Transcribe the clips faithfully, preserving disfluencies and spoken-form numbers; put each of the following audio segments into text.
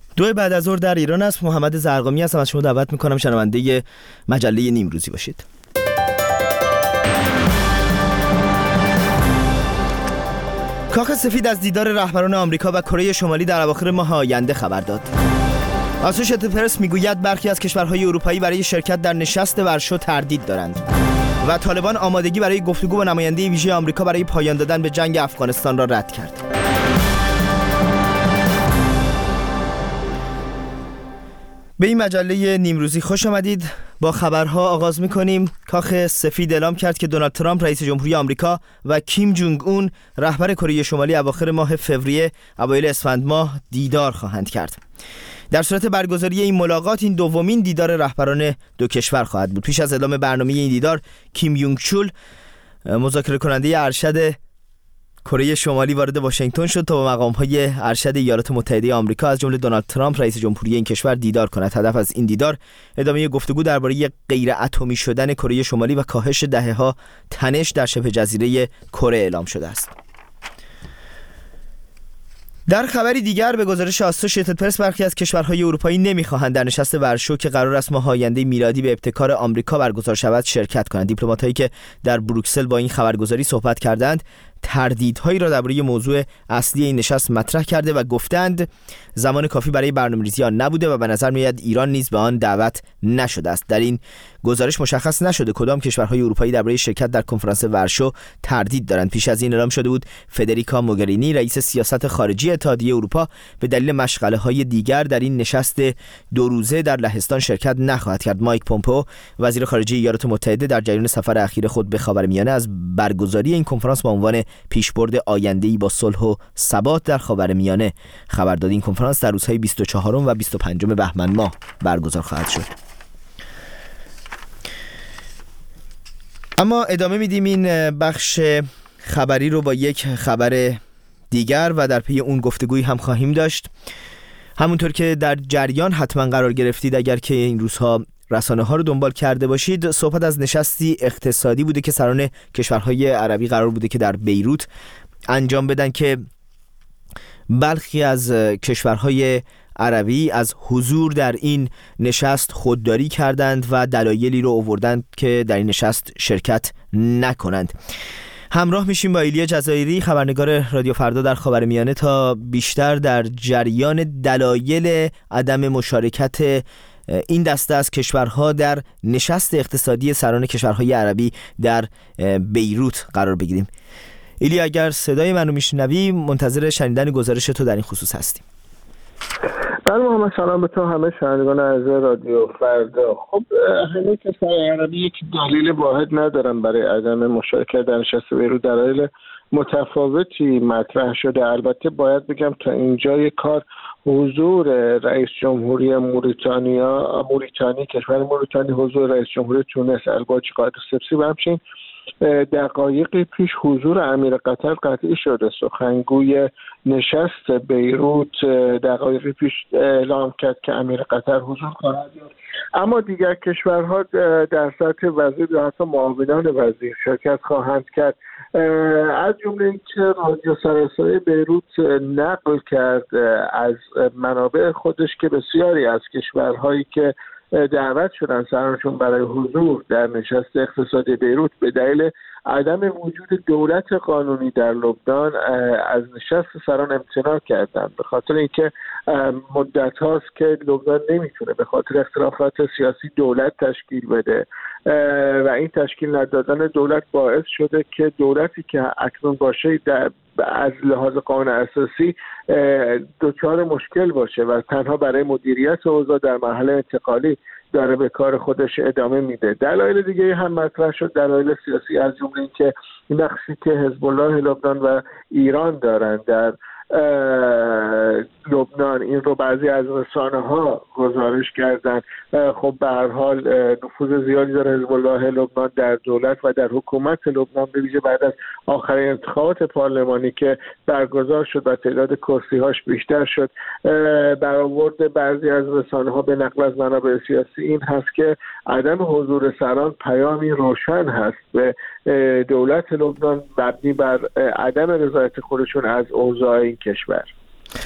دو بعد از ظهر در ایران است. محمد زرقامی هستم، از شما دعوت میکنم شنونده مجله نیمروزی باشید. کاخ سفید از دیدار رهبران آمریکا و کره شمالی در اواخر ماه آینده خبر داد. آسوشیتد پرس میگوید برخی از کشورهای اروپایی برای شرکت در نشست ورشو تردید دارند و طالبان آمادگی برای گفتگو با نماینده ویژه آمریکا برای پایان دادن به جنگ افغانستان را رد کرد. به این مجله نیمروزی خوش آمدید. با خبرها آغاز می‌کنیم. کاخ سفید اعلام کرد که دونالد ترامپ رئیس جمهوری آمریکا و کیم جونگ اون رهبر کره شمالی اواخر ماه فوریه اوایل اسفند ماه دیدار خواهند کرد. در صورت برگزاری این ملاقات این دومین دیدار رهبران دو کشور خواهد بود. پیش از اعلام برنامه این دیدار، کیم یونگ چول مذاکره کننده ارشد کره شمالی وارد واشنگتن شد تا با مقام‌های ارشد ایالات متحده آمریکا از جمله دونالد ترامپ رئیس جمهوری این کشور دیدار کند. هدف از این دیدار ادامه گفتگو درباره غیر اتمی شدن کره شمالی و کاهش دهه‌ها تنش در شبه جزیره کره اعلام شده است. در خبری دیگر، به گزارش آسوشیتد پرس برخی از کشورهای اروپایی نمی‌خواهند در نشست ورشو که قرار است ماه آینده میلادی به ابتکار آمریکا برگزار شود شرکت کنند. دیپلمات‌هایی که در بروکسل با این خبرگزاری صحبت کردند تردیدهایی را درباره موضوع اصلی این نشست مطرح کرده و گفتند زمان کافی برای برنامه‌ریزی آن نبوده و به نظر می‌آید ایران نیز به آن دعوت نشده است. در این گزارش مشخص نشده کدام کشورهای اروپایی درباره شرکت در کنفرانس ورشو تردید دارند. پیش از این اعلام شده بود فدریکا موگرینی رئیس سیاست خارجی اتحادیه اروپا به دلیل مشغله‌های دیگر در این نشست دو روزه در لهستان شرکت نخواهد کرد. مایک پومپئو وزیر خارجه ایالات متحده در جریان سفر اخیر خود به خاورمیانه از برگزاری این کنفرانس با عنوان پیشبرد آینده‌ای با صلح و ثبات در خاورمیانه خبر داد. این کنفرانس در روزهای بیست و چهارم و بیست و پنجم بهمن ماه برگزار خواهد شد. اما ادامه میدیم این بخش خبری رو با یک خبر دیگر و در پی اون گفتگویی هم خواهیم داشت. همونطور که در جریان حتما قرار گرفتید اگر که این روزها رسانه ها رو دنبال کرده باشید، صحبت از نشستی اقتصادی بوده که سران کشورهای عربی قرار بوده که در بیروت انجام بدن که برخی از کشورهای عربی از حضور در این نشست خودداری کردند و دلایلی رو آوردند که در این نشست شرکت نکنند. همراه میشیم با ایلیا جزایری، خبرنگار رادیو فردا در خاورمیانه، تا بیشتر در جریان دلایل عدم مشارکت این دسته از کشورها در نشست اقتصادی سران کشورهای عربی در بیروت قرار بگیریم. ایلیا، اگر صدای منو میشنوی منتظر شنیدن گزارش تو در این خصوص هستیم. بله محمد، سلام به تو همه شنوندگان عزیز رادیو فردا. خب همه کشورهای عربی یک دلیل واحد ندارن برای عدم مشارکت در نشست بیروت. دلایل متفاوتی مطرح شده. البته باید بگم تا اینجای کار حضور رئیس جمهوری موریتانیا موریتانی کشور موریتانی حضور رئیس جمهوری تونس الباجی قائد السبسی و همچنین دقایقی پیش حضور امیر قطر قطعی شده. سخنگوی نشست بیروت دقایقی پیش اعلام کرد که امیر قطر حضور خواهد یافت، اما دیگر کشورها در سطح وزیر و حتی معاونان وزیر شرکت خواهند کرد. از جمله اینکه رادیو سراسری بیروت نقل کرد از منابع خودش که بسیاری از کشورهایی که دعوت شدن سرانشون برای حضور در نشست اقتصادی بیروت به دلیل عدم وجود دولت قانونی در لبنان از نشست سران امتناع کردند، به خاطر اینکه مدت هاست که لبنان نمیتونه به خاطر اختلافات سیاسی دولت تشکیل بده و این تشکیل ندادن دولت باعث شده که دولتی که اکنون باشه در از لحاظ قانون اساسی دچار مشکل باشه و تنها برای مدیریت اوضاع در مرحله انتقالی داره به کار خودش ادامه میده. دلایل دیگه هم مطرح شد، دلایل سیاسی، از جمله اینکه نقشی که حزب الله لبنان و ایران دارن در لبنان، این رو بعضی از رسانه ها گزارش کردن. خب به هر حال نفوذ زیادی داره حزب الله لبنان در دولت و در حکومت لبنان، به ویژه بعد از آخرین انتخابات پارلمانی که برگزار شد و تعداد کرسی هاش بیشتر شد. برآورد بعضی از رسانه ها به نقل از منابع سیاسی این هست که عدم حضور سران پیامی روشن هست به دولت لبنان مبنی بر عدم رضایت خودشون از اوضاع این کشور.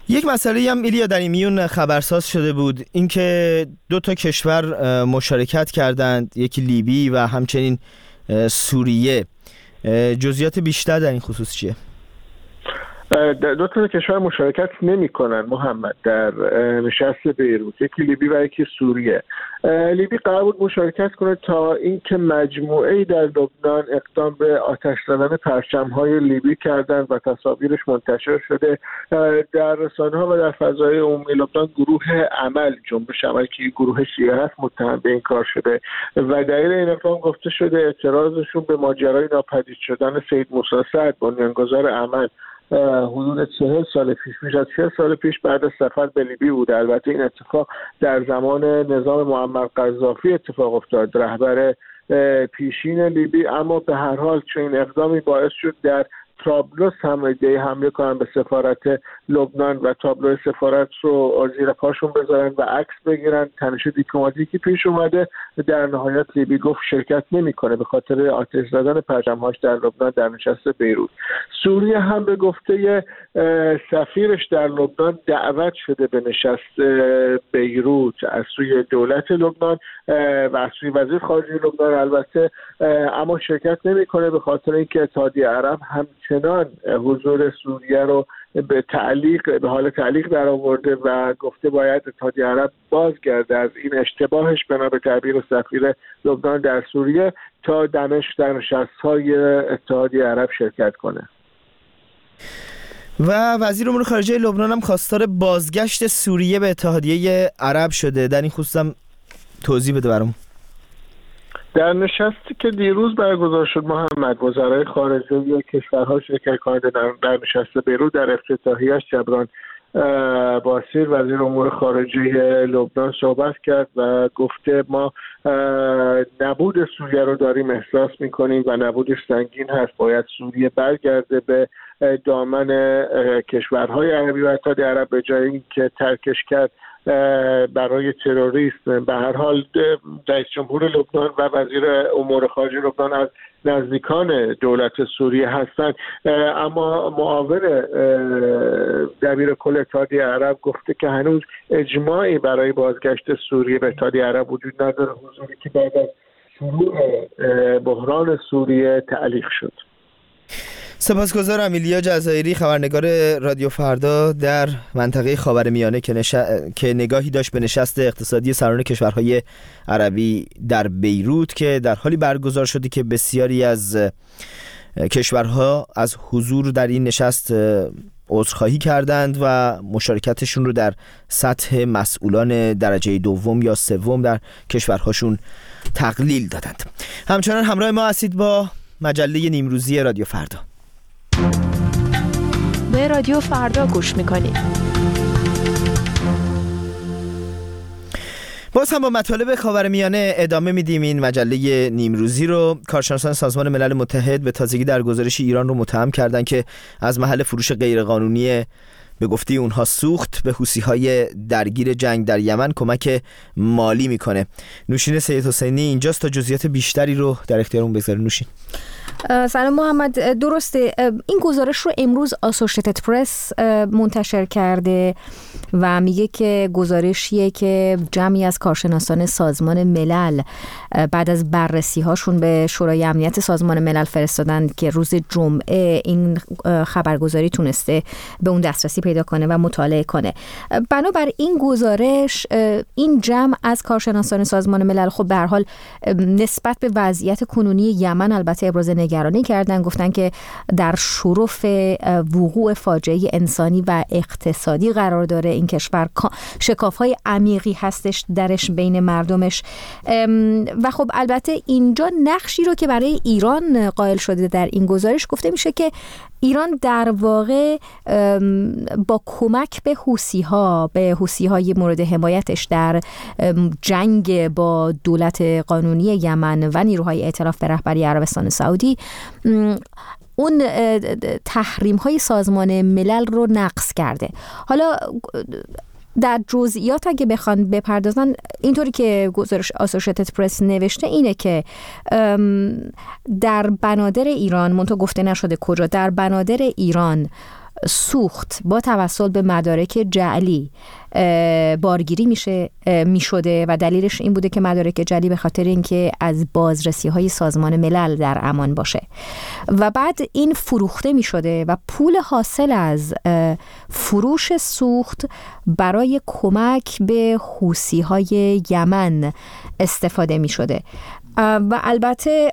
یک مسئله هم ایلیا در این میون خبرساز شده بود، اینکه دو تا کشور مشارکت کردند، یکی لیبی و همچنین سوریه. جزئیات بیشتر در این خصوص چیه؟ دو تا کشور مشارکت نمی کنن محمد در نشست بیروت، یکی لیبی و یکی سوریه. لیبی قرار بود مشارکت کنه تا اینکه مجموعه‌ای در لبنان اقدام به آتش زدن پرچم‌های لیبی کردن و تصاویرش منتشر شده در رسانه‌ها و در فضای عمومی لبنان. گروه عمل، جنبش عمل که گروه شیعه هست، متهم به این کار شده و دلیل این اقدام گفته شده اعتراضشون به ماجرای ناپدید شدن سید موسی سعد، بنیانگذار عمل، حدود چهل سال پیش پیش از چهل سال پیش بعد از سفر به لیبی بود. البته این اتفاق در زمان نظام معمر قذافی اتفاق افتاد، رهبر پیشین لیبی، اما به هر حال چون این اقدامی باعث شد در طرابلس هم ایده حمله کنن به سفارت لبنان و تابلو سفارت رو زیر پاشون بذارن و عکس بگیرن. تنش دیپلماتیکی پیش اومده. در نهایت لیبی گفت شرکت نمیکنه به خاطر آتش زدن پرچم‌هاش در لبنان در نشست بیروت. سوریه هم به گفته سفیرش در لبنان دعوت شده به نشست بیروت از سوی دولت لبنان و از سوی وزیر خارجه لبنان البته، اما شرکت نمیکنه به خاطر اینکه اتحادیه عرب همچنان حضور سوریه رو به تعلیق به حال تعلیق در آورده و گفته باید اتحادیه عرب بازگرده از این اشتباهش بنا به تعبیر سفیر لبنان در سوریه تا دانش در نشست‌های اتحادیه عرب شرکت کنه. و وزیر امور خارجه لبنان هم خواستار بازگشت سوریه به اتحادیه عرب شده. در این خصوص هم توضیح بده برامون. در نشستی که دیروز برگزار شد محمد، وزرای خارجه کشورها شرکت کننده در نشست بیروت در افتتاحیه‌اش جبران باسیر وزیر امور خارجه لبنان صحبت کرد و گفته ما نبود سوریه رو داریم احساس می‌کنیم و نبودش سنگین هست. باید سوریه برگرده به دامن کشورهای عربی و اتحادیه عرب به جای اینکه ترکش کرد برای تروریست. به هر حال رئیس جمهور لبنان و وزیر امور خارجه لبنان از نزدیکان دولت سوریه هستند، اما معاون دبیر کل اتحادیه عرب گفته که هنوز اجماعی برای بازگشت سوریه به اتحادیه عرب وجود نداره، حضوری که بعد از شروع بحران سوریه تعلیق شد. سپاسگزارم. ایلیا جزایری، خبرنگار رادیو فردا در منطقه خاورمیانه که, نش... که نگاهی داشت به نشست اقتصادی سران کشورهای عربی در بیروت که در حالی برگزار شده که بسیاری از کشورها از حضور در این نشست عذرخواهی کردند و مشارکتشون رو در سطح مسئولان درجه دوم یا سوم در کشورهاشون تقلیل دادند. همچنان همراه ما هستید با مجله نیمروزی رادیو فردا. به رادیو فردا گوش میکنید. باز هم با مطالب خاورمیانه ادامه میدیم این مجله نیمروزی رو. کارشناسان سازمان ملل متحد به تازگی در گزارش ایران رو متهم کردند که از محل فروش غیرقانونی به گفته اونها سوخت به حوثی‌های درگیر جنگ در یمن کمک مالی میکنه. نوشین سید حسینی اینجاست تا جزئیات بیشتری رو در اختیارمون بگذارید. نوشین. سلام محمد. درسته، این گزارش رو امروز آسوشیتد پرس منتشر کرده و میگه که گزارشیه که جمعی از کارشناسان سازمان ملل بعد از بررسی هاشون به شورای امنیت سازمان ملل فرستادن که روز جمعه این خبرگزاری تونسته به اون دسترسی پیدا کنه و مطالعه کنه. بنابر این گزارش این جمع از کارشناسان سازمان ملل خب به هر حال نسبت به وضعیت کنونی یمن البته ابراز نگرانی کردن. گفتن که در شرف وقوع فاجعه انسانی و اقتصادی قرار داره. این کشور شکاف‌های عمیقی هستش درش بین مردمش و خب البته اینجا نقشی رو که برای ایران قائل شده در این گزارش گفته میشه که ایران در واقع با کمک به حوثی‌ها به حوثی‌های مورد حمایتش در جنگ با دولت قانونی یمن و نیروهای ائتلاف به رهبری عربستان سعودی اون تحریم‌های سازمان ملل رو نقض کرده. حالا در جزئیات اگه بخوان بپردازن، اینطوری که گزارش آسوشیتد پرس نوشته اینه که در بنادر ایران، منتها گفته نشده کجا، در بنادر ایران سوخت با توسل به مدارک جعلی بارگیری میشه میشده و دلیلش این بوده که مدارک جعلی به خاطر اینکه از بازرسی های سازمان ملل در امان باشه و بعد این فروخته میشده و پول حاصل از فروش سوخت برای کمک به حوثی های یمن استفاده میشده. و البته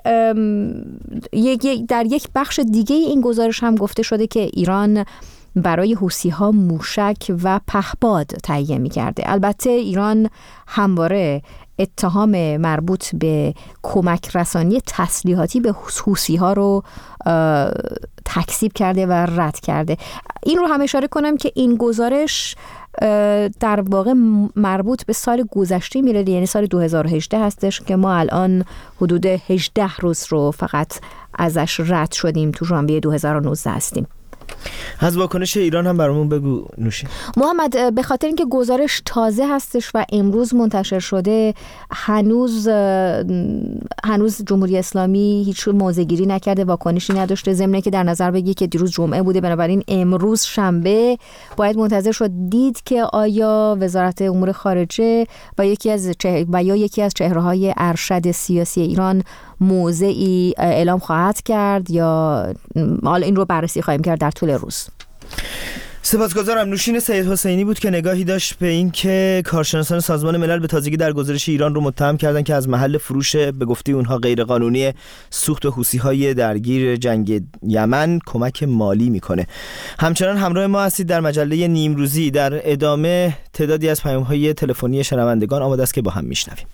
در یک بخش دیگه این گزارش هم گفته شده که ایران برای حوثی‌ها موشک و پهپاد تهیه می‌کرده. البته ایران همواره اتهام مربوط به کمک رسانی تسلیحاتی به حوثی‌ها رو تکذیب کرده و رد کرده. این رو هم اشاره کنم که این گزارش در واقع مربوط به سال گذشته میلاده، یعنی سال دو هزار و هجده هستش که ما الان حدود هجده روز رو فقط ازش رد شدیم، تو ژانویه دو هزار و نوزده هستیم. از واکنش ایران هم برامون بگو نوشین. محمد، به خاطر اینکه گزارش تازه هستش و امروز منتشر شده، هنوز هنوز جمهوری اسلامی هیچ موضع‌گیری نکرده، واکنشی نداشته، ضمن که در نظر بگی که دیروز جمعه بوده، بنابراین امروز شنبه باید منتظر شد دید که آیا وزارت امور خارجه و یکی از چه... و یا یکی از چهره‌های ارشد سیاسی ایران موضعی اعلام خواهد کرد یا حالا این رو بررسی خواهیم کرد در طول روز. سپاسگزارم. نوشین سید حسینی بود که نگاهی داشت به این که کارشناسان سازمان ملل به تازگی در گزارش ایران رو متهم کردن که از محل فروش به گفته اونها غیرقانونی سوخت و حوثی‌های درگیر جنگ یمن کمک مالی میکنه. همچنان همراه ما هستید در مجله نیمروزی. در ادامه تعدادی از پیام‌های تلفنی شنوندگان آماده است که با هم میشنویم.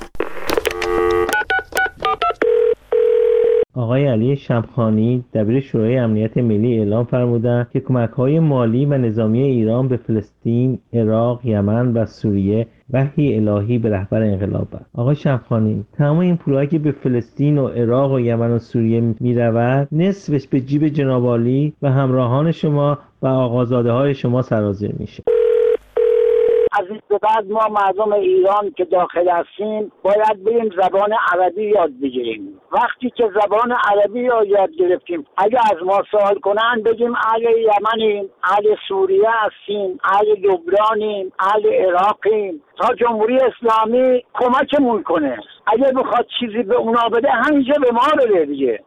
آقای علی شمخانی دبیر شورای امنیت ملی اعلام فرمودند که کمک‌های مالی و نظامی ایران به فلسطین، عراق، یمن و سوریه وحی الهی به رهبر انقلاب است. آقای شمخانی، تمام این پولایی که به فلسطین و عراق و یمن و سوریه می‌رود، نصفش به جیب جناب عالی و همراهان شما و آقازاده‌های شما سرازیر میشه. از این به بعد ما مردم ایران که داخل هستیم باید بریم زبان عربی یاد بگیریم. وقتی که زبان عربی رو یاد گرفتیم، اگه از ما سوال کنن بگیم اهل یمنیم، اهل سوریه هستیم، اهل لبنانیم، اهل عراقیم، تا جمهوری اسلامی کمکمون کنه. اگه بخواد چیزی به اونا بده همینجا به ما بده دیگه.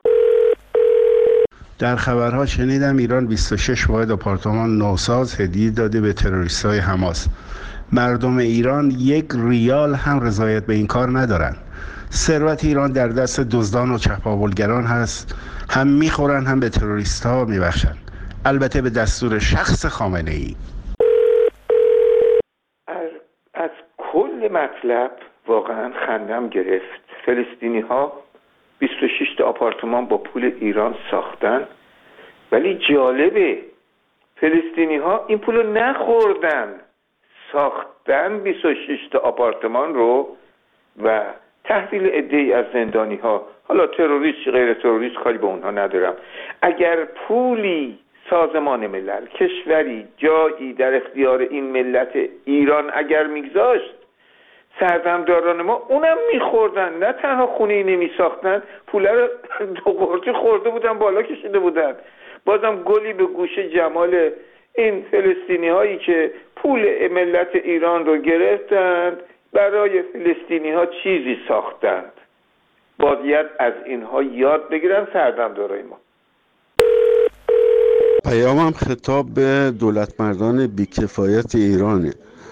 در خبرها شنیدم ایران بیست و شش واحد آپارتمان نوساز هدیه داده به تروریست‌های حماس. مردم ایران یک ریال هم رضایت به این کار ندارن. ثروت ایران در دست دزدان و چپاولگران هست، هم میخورن هم به تروریست‌ها میبخشن، البته به دستور شخص خامنه‌ای. از, از کل مطلب واقعا خندم گرفت. فلسطینی‌ها بیست و شش تا آپارتمان با پول ایران ساختن، ولی جالبه فلسطینی‌ها این پولو نخوردن، ساختن بیست و شش تا آپارتمان رو و تحویل عده‌ای از زندانی‌ها، حالا تروریست غیر تروریست کاری به اونها ندارم، اگر پولی سازمان ملل، کشوری، جایی در اختیار این ملت ایران اگر میگذاشت، سردمداران ما اونم میخوردن، نه تنها خونه‌ای نمیساختن، پوله رو دو قرچه خورده بودن، بالا کشیده بودن. بازم گلی به گوش جمال این فلسطینی هایی که پول ملت ایران رو گرفتند، برای فلسطینی ها چیزی ساختند. باید از اینها یاد بگیرن سردمدارای ما. پیامم خطاب به دولتمردان بیکفایت ایرانه.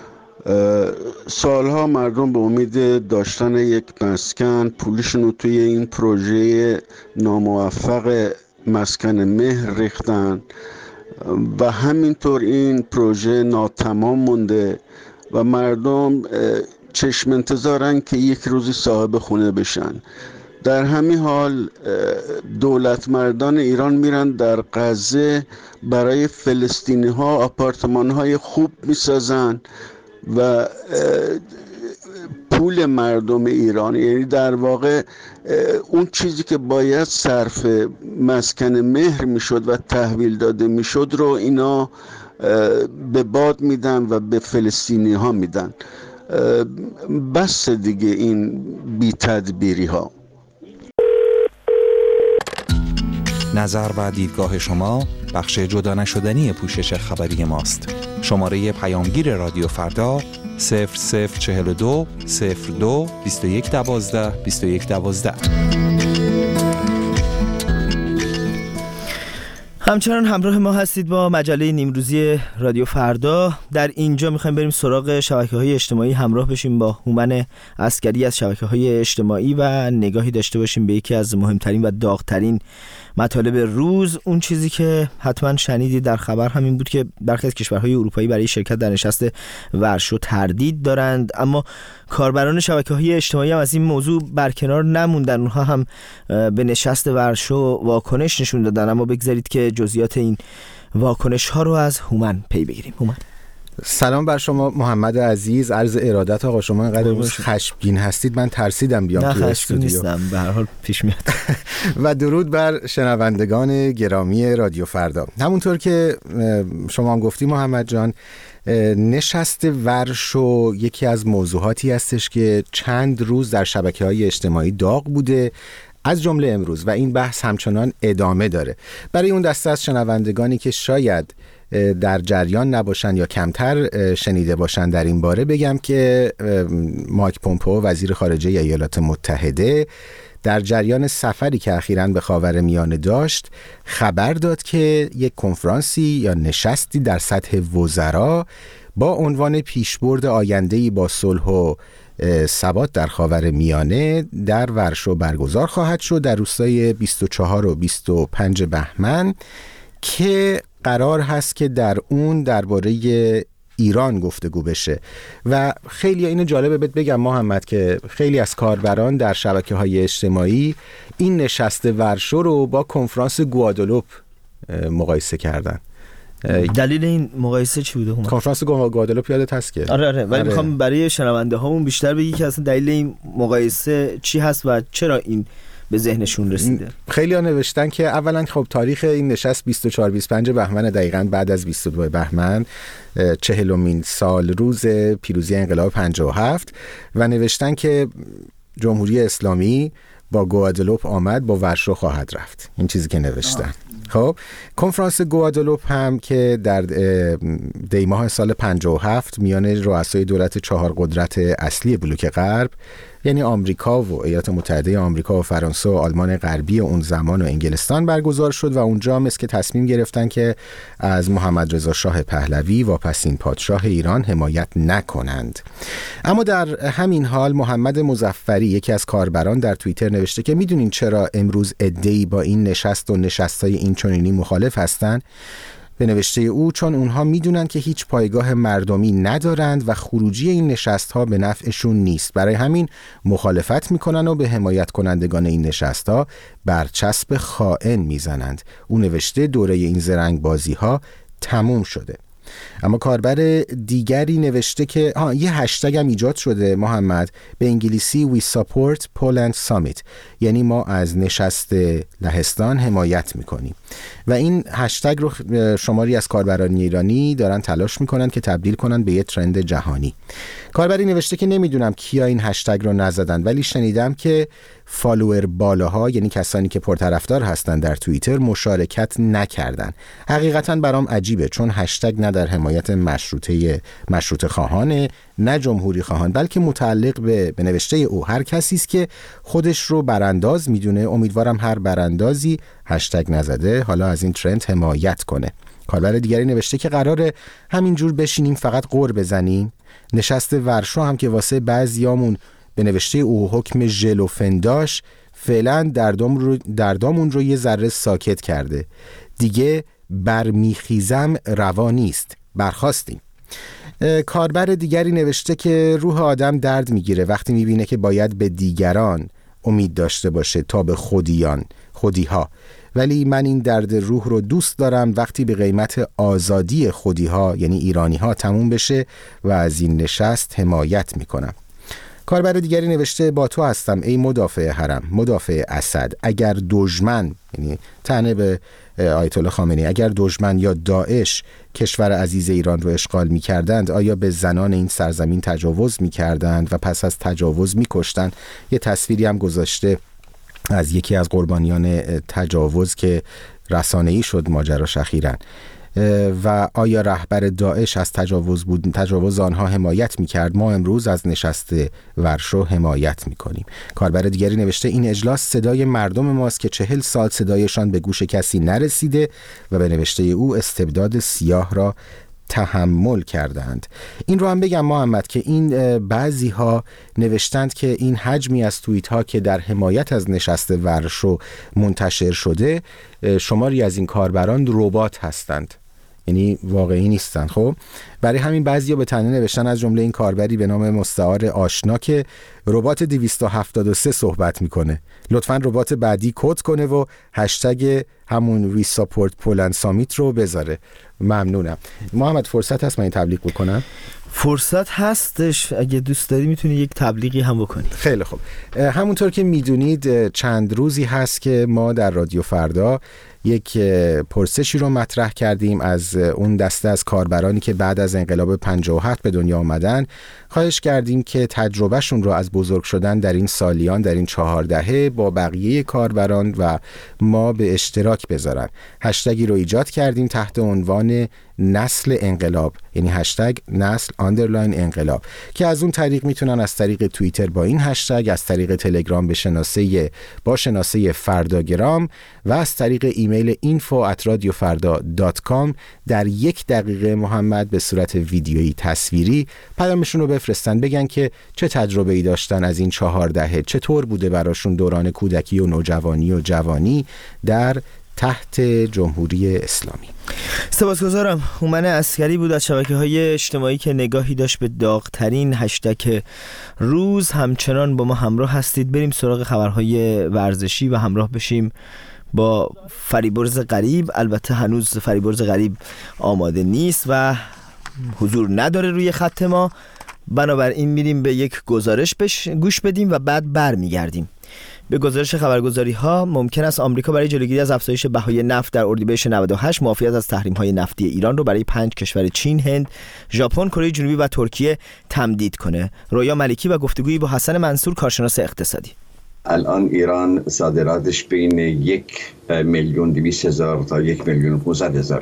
سالها مردم به امید داشتن یک مسکن پولشون رو توی این پروژه ناموفق مسکن مهر ریختن و همینطور این پروژه ناتمام مونده و مردم چشم انتظارن که یک روزی صاحب خونه بشن. در همین حال دولتمردان ایران میرن در غزه برای فلسطینی ها آپارتمان های خوب میسازن و پول مردم ایران، یعنی در واقع اون چیزی که باید صرف مسکن مهر میشد و تحویل داده میشد رو اینا به باد میدن و به فلسطینی ها میدن. بس دیگه این بی تدبیری ها. نظر و دیدگاه شما بخش جدا نشدنی پوشش خبری ماست. شماره پیامگیر رادیو فردا صفر صفر چهل و دو صفر دو بیست و یک دوازده بیست و یک دوازده. همچنان همراه ما هستید با مجله نیمروزی رادیو فردا. در اینجا میخوایم بریم سراغ شبکه‌های اجتماعی، همراه بشیم با هومن عسکری از شبکه‌های اجتماعی و نگاهی داشته باشیم به یکی از مهمترین و داغ‌ترین مطالب روز. اون چیزی که حتما شنیدید در خبر همین بود که برخی از کشورهای اروپایی برای شرکت در نشست ورشو تردید دارند، اما کاربران شبکه‌های اجتماعی هم از این موضوع برکنار نموندن. اونها هم به نشست ورشو واکنش نشون دادن. اما بگذارید که جزئیات این واکنش ها رو از هومن پی بگیریم. هومن، سلام بر شما محمد عزیز، عرض ارادت. آقا شما اینقدر خشمگین هستید من ترسیدم بیام توی استودیو. نیستم، به هر حال پیش میاد. و درود بر شنوندگان گرامی رادیو فردا. همونطور که شما هم گفتی محمد جان، نشست ورشو یکی از موضوعاتی هستش که چند روز در شبکه‌های اجتماعی داغ بوده، از جمله امروز، و این بحث همچنان ادامه داره. برای اون دسته از شنوندگانی که شاید در جریان نباشن یا کمتر شنیده باشن در این باره بگم که مایک پومپئو وزیر خارجه ایالات متحده در جریان سفری که اخیراً به خاورمیانه داشت خبر داد که یک کنفرانسی یا نشستی در سطح وزرا با عنوان پیشبرد آینده‌ای با صلح و ثبات در خاورمیانه در ورشو برگزار خواهد شد در روزهای بیست و چهار و بیست و پنج بهمن، که قرار هست که در اون درباره ایران گفتگو بشه. و خیلی اینو جالبه بهت بگم محمد که خیلی از کاربران در شبکه‌های اجتماعی این نشست ورشو رو با کنفرانس گوادلوپ مقایسه کردن. دلیل این مقایسه چی بوده؟ کنفرانس گوادلوپ یادت هست که؟ آره آره ولی آره. میخوام برای شنونده هامون بیشتر بگی که اصلا دلیل این مقایسه چی هست و چرا این به ذهنشون رسیده. خیلی ها نوشتن که اولا خب تاریخ این نشست بیست و چهار بیست و پنج بهمن، دقیقاً بعد از بیست و دو بهمن، چهلمین سال روز پیروزی انقلاب پنجاه و هفت، و نوشتن که جمهوری اسلامی با گوادلوپ آمد، با ورشو خواهد رفت. این چیزی که نوشتن. خب کنفرانس گوادلوپ هم که در دی ماه سال پنجاه و هفت میان رؤسای دولت چهار قدرت اصلی بلوک غرب، یعنی آمریکا و ایالات متحده آمریکا و فرانسه و آلمان غربی اون زمان و انگلستان برگزار شد، و اونجا هم است که تصمیم گرفتن که از محمد رضا شاه پهلوی واپسین پادشاه ایران حمایت نکنند. اما در همین حال محمد مظفری، یکی از کاربران، در توییتر نوشته که میدونین چرا امروز عده‌ای با این نشست و نشستای این چنینی مخالف هستن؟ به نوشته او چون اونها میدونن که هیچ پایگاه مردمی ندارند و خروجی این نشست ها به نفعشون نیست، برای همین مخالفت میکنن و به حمایت کنندگان این نشست ها برچسب خائن میزنند. او نوشته دوره این زرنگ بازی ها تموم شده. اما کاربر دیگری نوشته که ها یه هشتگ هم ایجاد شده محمد، به انگلیسی We Support Poland Summit، یعنی ما از نشست لهستان حمایت میکنیم، و این هشتگ رو شماری از کاربران ایرانی دارن تلاش میکنن که تبدیل کنن به یه ترند جهانی. کاربری نوشته که نمیدونم کیا این هشتگ رو نزدن، ولی شنیدم که فالوور بالاها، یعنی کسانی که پرطرفدار هستن در توییتر، مشارکت نکردن. حقیقتا برام عجیبه، چون هشتگ نه در حمایت مشروطه مشروطه خواهانه نه جمهوری خواهان، بلکه متعلق به به نوشته او هر کسی است که خودش رو برانداز میدونه. امیدوارم هر براندازی هشتگ نزده حالا از این ترند حمایت کنه. کاربر دیگری نوشته که قراره همینجور بشینیم فقط قور بزنیم. نشست ورشو هم که واسه بعضیامون به نوشته او حکم ژلوفنداش فعلا دردام رو دردامون رو یه ذره ساکت کرده. دیگه برمیخیزم روا نیست، برخواستیم. کاربر دیگری نوشته که روح آدم درد میگیره وقتی میبینه که باید به دیگران امید داشته باشه تا به خودیان خودیها، ولی من این درد روح رو دوست دارم وقتی به قیمت آزادی خودیها یعنی ایرانیها تموم بشه و از این نشست حمایت میکنم. کاربر دیگری نوشته با تو هستم ای مدافع حرم، مدافع اسد. اگر دشمن، یعنی طعنه به آیت الله خامنه‌ای، اگر دشمن یا داعش کشور عزیز ایران رو اشغال می‌کردند، آیا به زنان این سرزمین تجاوز می‌کردند و پس از تجاوز می‌کشتند؟ یه تصویری هم گذاشته از یکی از قربانیان تجاوز که رسانه‌ای شد ماجراش اخیراً. و آیا رهبر داعش از تجاوز بود تجاوز آنها حمایت می‌کرد؟ ما امروز از نشست ورشو حمایت می‌کنیم. کاربر دیگری نوشته این اجلاس صدای مردم ماست که چهل سال صدایشان به گوش کسی نرسیده و به نوشته او استبداد سیاه را تحمل کردند. این رو هم بگم محمد که این بعضی ها نوشتند که این حجمی از توییت ها که در حمایت از نشست ورشو منتشر شده شماری از این کاربران ربات هستند، یعنی واقعی نیستن. خب برای همین بعضیا به تنه نوشتن، از جمله این کاربری به نام مستعار آشنا که ربات دویست و هفتاد و سه صحبت میکنه، لطفاً ربات بعدی کد کنه و هشتگ همون وی ساپورت پولند سامیت رو بذاره. ممنونم. محمد فرصت هست من این تبلیغ بکنم؟ فرصت هستش، اگه دوست داری میتونی یک تبلیغی هم بکنی. خیلی خوب. همونطور که میدونید چند روزی هست که ما در رادیو فردا یک پرسشی رو مطرح کردیم از اون دسته از کاربرانی که بعد از انقلاب پنجاه و هفت به دنیا آمدن. خواهش کردیم که تجربهشون رو از بزرگ شدن در این سالیان، در این چهار دهه با بقیه کاربران و ما به اشتراک بذارن. هشتگی رو ایجاد کردیم تحت عنوان نسل انقلاب، یعنی هشتگ نسل آندرلاین انقلاب، که از اون طریق میتونن از طریق توییتر با این هشتگ، از طریق تلگرام به شناسه با شناسه فرداگرام و از طریق ایمیل اینفو ات رادیو فردا دات کام در یک دقیقه محمد به صورت ویدیویی تصویری پیامشون رو بفرستن، بگن که چه تجربه‌ای داشتن از این چهار دهه، چطور بوده براشون دوران کودکی و نوجوانی و جوانی در تحت جمهوری اسلامی. سپاسگزارم. هومن عسکری بود از شبکه‌های اجتماعی که نگاهی داشت به داغ‌ترین هشتگ روز. همچنان با ما همراه هستید. بریم سراغ خبرهای ورزشی و همراه بشیم با فریبرز غریب. البته هنوز فریبرز غریب آماده نیست و حضور نداره روی خط ما، بنابراین میریم به یک گزارش بش گوش بدیم و بعد برمیگردیم. به گزارش خبرگزاری ها ممکن است آمریکا برای جلوگیری از افزایش بهای نفت در اردیبهشت نود و هشت موافقت از تحریم های نفتی ایران رو برای پنج کشور چین، هند، ژاپن، کره جنوبی و ترکیه تمدید کنه. رویا ملکی و گفتگویی با حسن منصور کارشناس اقتصادی. الان ایران صادراتش بین یک میلیون دویست هزار تا یک میلیون پانصد هزار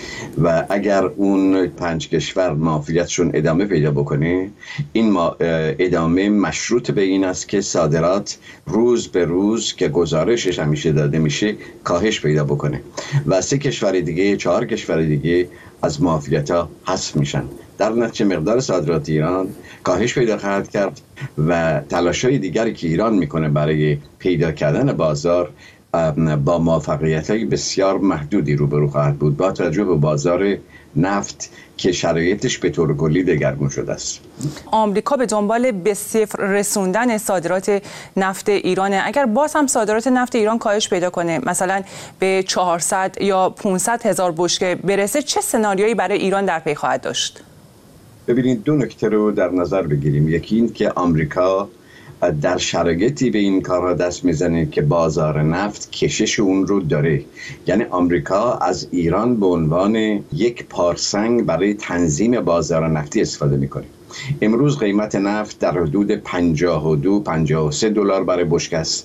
و اگر اون پنج کشور معافیتشون ادامه پیدا بکنه، این ادامه مشروط به این است که صادرات روز به روز که گزارشش همیشه داده میشه کاهش پیدا بکنه و سه کشور دیگه، چهار کشور دیگه از معافیت ها حذف میشن. در نتیجه مقدار صادرات ایران کاهش پیدا خواهد کرد و تلاش‌های دیگری که ایران میکنه برای پیدا کردن بازار با موفقیت‌های بسیار محدودی روبرو خواهد بود، با توجه به بازار نفت که شرایطش به طور کلی دگرگون شده است. آمریکا به دنبال به صفر رسوندن صادرات نفت ایرانه. اگر باز هم صادرات نفت ایران کاهش پیدا کنه، مثلا به چهارصد یا پانصد هزار بشکه برسه، چه سناریویی برای ایران در پی خواهد داشت؟ ببینید دو نکته رو در نظر بگیریم. یکی این که آمریکا در شرایطی به این کارها دست میزنه که بازار نفت کشش اون رو داره، یعنی آمریکا از ایران به عنوان یک پارسنگ برای تنظیم بازار نفتی استفاده میکنه. امروز قیمت نفت در حدود پنجاه و دو پنجاه و سه دلار برای بشکه است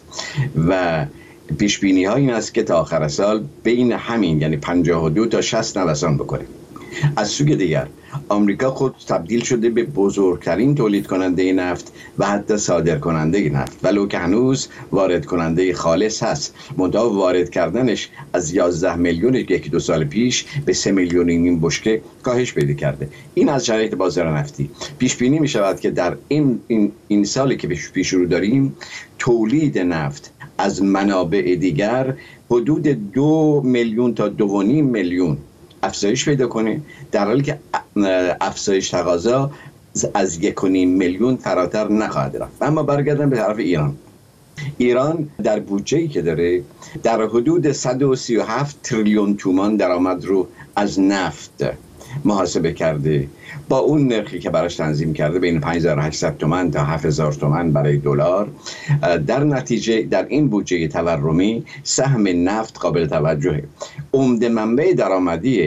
و پیش بینی ها این است که تا آخر سال بین همین یعنی پنجاه و دو تا شصت نوسان بکنه. از سوی دیگر آمریکا خود تبدیل شده به بزرگترین تولید کننده نفت و حتی صادر کننده نفت، ولو که هنوز وارد کننده خالص هست. منتها وارد کردنش از یازده میلیون یکی دو سال پیش به سه میلیون نیم بشکه کاهش پیدا کرده. این از شرایط بازار نفتی. پیش بینی می شود که در این این, این سالی که پیش رو داریم تولید نفت از منابع دیگر حدود دو میلیون تا دو و نیم میلیون افزایش پیدا کنه، در حالی که افزایش تقاضا از یک و نیم میلیون فراتر نخواهد رفت. اما برگردم به طرف ایران. ایران در بودجه‌ای که داره در حدود صد و سی و هفت تریلیون تومان درآمد رو از نفت محاسبه کرده، با اون نرخی که براش تنظیم کرده بین پنج هزار و هشتصد تومان تا هفت هزار تومان برای دلار. در نتیجه در این بودجه تورمی سهم نفت قابل توجهه. عمده منبع درآمدی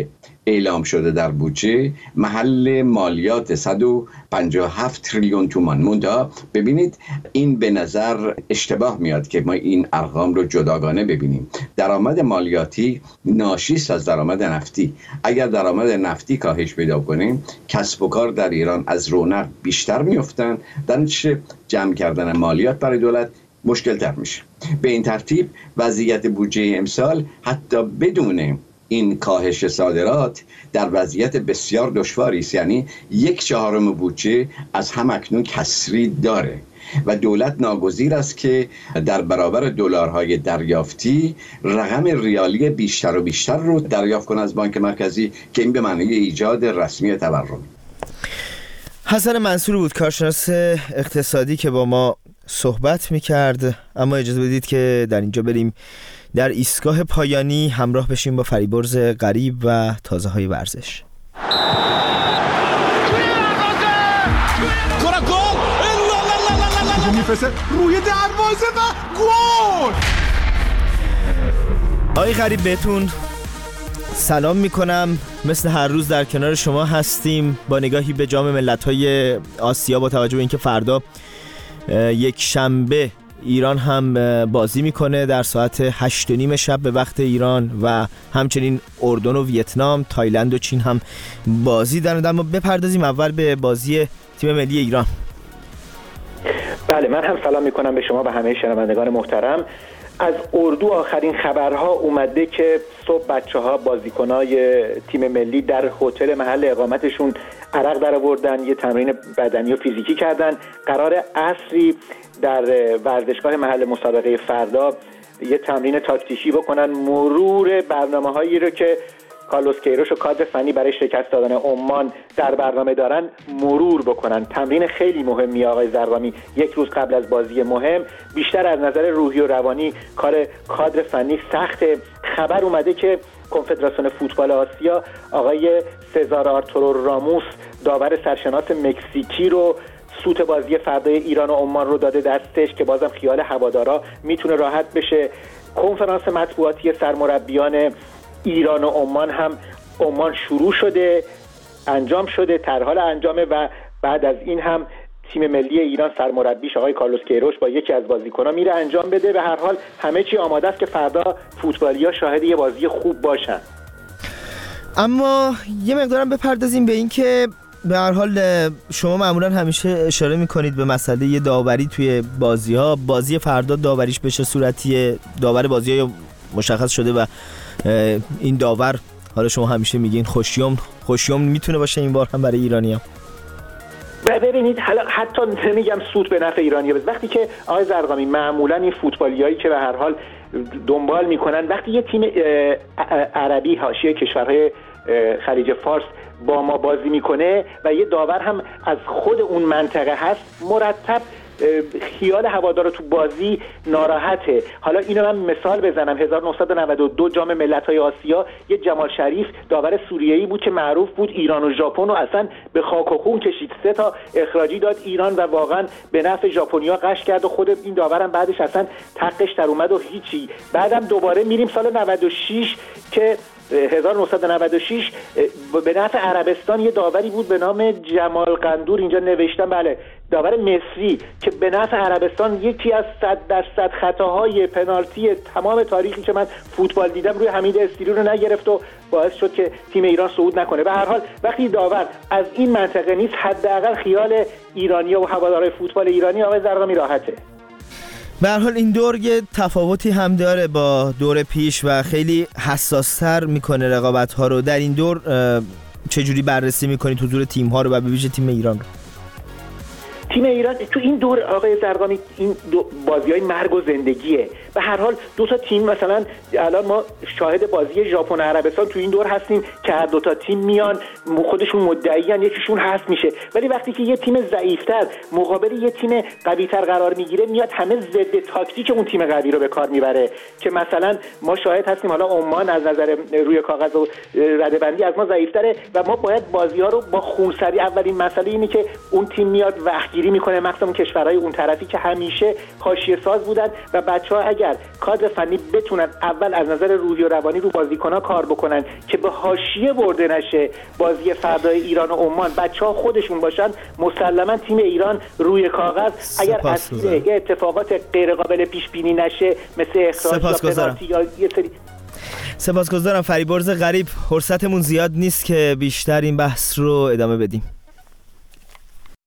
اعلام شده در بودجه محل مالیات صد و پنجاه و هفت تریلیون تومان. منتها ببینید این به نظر اشتباه میاد که ما این ارقام رو جداگانه ببینیم. درآمد مالیاتی ناشی است از درآمد نفتی. اگر درآمد نفتی کاهش پیدا کنیم، کسب و کار در ایران از رونق بیشتر میافتن، در نتیجه جمع کردن مالیات برای دولت مشکل تر میشه. به این ترتیب وضعیت بودجه امسال حتی بدون این کاهش صادرات در وضعیت بسیار دشواری است، یعنی یک چهارم بودجه از هم اکنون کسری داره و دولت ناگزیر است که در برابر دلارهای دریافتی رقم ریالی بیشتر و بیشتر رو دریافت کنه از بانک مرکزی که این به معنی ایجاد رسمی تورم. حسن منصور بود، کارشناس اقتصادی که با ما صحبت میکرد. اما اجازه بدید که در اینجا بریم در ایستگاه پایانی همراه بشیم با فریبرز غریب و تازه های ورزش. روی دروازه و گل. آقای غریب بهتون سلام میکنم. مثل هر روز در کنار شما هستیم با نگاهی به جام ملت‌های آسیا، با توجه به اینکه فردا یک شنبه ایران هم بازی میکنه در ساعت هشت و نیم شب به وقت ایران و همچنین اردن و ویتنام، تایلند و چین هم بازی دارند. اما بپردازیم اول به بازی تیم ملی ایران. بله، من هم سلام میکنم به شما و همه شنوندگان محترم. از اردو آخرین خبرها اومده که صبح بچه‌ها بازیکنای تیم ملی در هتل محل اقامتشون عرق در آوردن، یه تمرین بدنی و فیزیکی کردن. قرار عصری در ورزشگاه محل مسابقه فردا یه تمرین تاکتیکی بکنن، مرور برنامه‌هایی رو که کارلوس کیروش و کادر فنی برای شکست دادن عمان در برنامه دارن مرور بکنن. تمرین خیلی مهمی آقای زرقامی، یک روز قبل از بازی مهم. بیشتر از نظر روحی و روانی کار کادر فنی سخت. خبر اومده که کنفدراسیون فوتبال آسیا آقای سزار آرتورو راموس، داور سرشناس مکزیکی رو سوت بازی فردای ایران و عمان رو داده دستش که بازم خیال هوادارا میتونه راحت بشه. کنفرانس مطبوعاتی سرمربیان ایران و عمان هم عمان شروع شده، انجام شده، در حال انجامه و بعد از این هم تیم ملی ایران سرمربیش آقای کارلوس کیروش با یکی از بازیکن‌ها میره انجام بده. به هر حال همه چی آماده است که فردا فوتبالی‌ها شاهد یه بازی خوب باشن. اما یه مقدارم بپردازیم به این که به هر حال شما معمولا همیشه اشاره میکنید به مسئله داوری توی بازی‌ها. بازی فردا داوریش بشه صورتی داور بازی‌ها مشخص شده و این داور، حالا شما همیشه میگین خوشیوم خوشیوم میتونه باشه این بار هم برای ایرانی‌ها. ببینید حالا حتی نمیگم سود به نفع ایرانی‌ها، وقتی که آقای زرقامی معمولا این فوتبالیایی که به هر حال دنبال میکنن، وقتی یه تیم عربی حاشیه کشورهای خلیج فارس با ما بازی میکنه و یه داور هم از خود اون منطقه هست، مرتب خیال هوادارا تو بازی ناراحته. حالا اینو من مثال بزنم، هزار و نهصد و نود و دو جام ملت‌های آسیا یه جمال شریف داور سوریه‌ای بود که معروف بود ایران و ژاپن رو اصلا به خاک و خون کشید، سه تا اخراجی داد ایران و واقعا به نفع ژاپنیا قش کرد و خود این داورم بعدش اصلا تقش در اومد و هیچی. بعدم دوباره میریم سال نود و شش که هزار و نهصد و نود و شش به نفع عربستان یه داوری بود به نام جمال قندور، اینجا نوشتم، بله، داور مصری که به نفع عربستان یکی از صد درصد خطاهای پنالتی تمام تاریخی که من فوتبال دیدم روی حمید استیری رو نگرفت و باعث شد که تیم ایران صعود نکنه. به هر حال وقتی داور از این منطقه نیست، حداقل خیال ایرانی‌ها و هوادارهای فوتبال ایرانی آقای زرقامی راحته. به هر حال این دور یه تفاوتی هم داره با دور پیش و خیلی حساس‌تر میکنه رقابت‌ها رو. در این دور چجوری بررسی میکنید حضور تیم‌ها رو و به ویژه تیم ایران رو؟ تیم ایران تو این دور آقای زرقامی این بازی‌های مرگ و زندگیه. به هر حال دو تا تیم، مثلا الان ما شاهد بازی ژاپن و عربستان تو این دور هستیم که هر دو تا تیم میان خودشون مدعیان یکیشون حذف میشه، ولی وقتی که یه تیم ضعیف‌تر مقابل یه تیم قوی‌تر قرار میگیره، میاد همه ضد تاکتیک اون تیم قوی رو به کار میبره که مثلا ما شاهد هستیم حالا عمان از نظر روی کاغذ و رده‌بندی از ما ضعیف‌تره و ما باید بازی‌ها رو با خونسری، اولین مسئله اینه که اون تیم میاد وقتگیری میکنه، مخصوصا کشورهای اون طرفی که همیشه حاشیه ساز بودن و بچه‌ها اگه اگر کادر فنی بتونن اول از نظر روحی و روانی رو بازیکن‌ها کار بکنن که به حاشیه برده نشه بازی فردای ایران و عمان، بچه‌ها خودشون باشن، مسلما تیم ایران روی کاغذ اگر از اتفاقات غیر قابل پیش بینی نشه مثل اخراج یا پنالتی یا یه سری. سپاسگزارم. فریبرز غریب، فرصتمون زیاد نیست که بیشتر این بحث رو ادامه بدیم.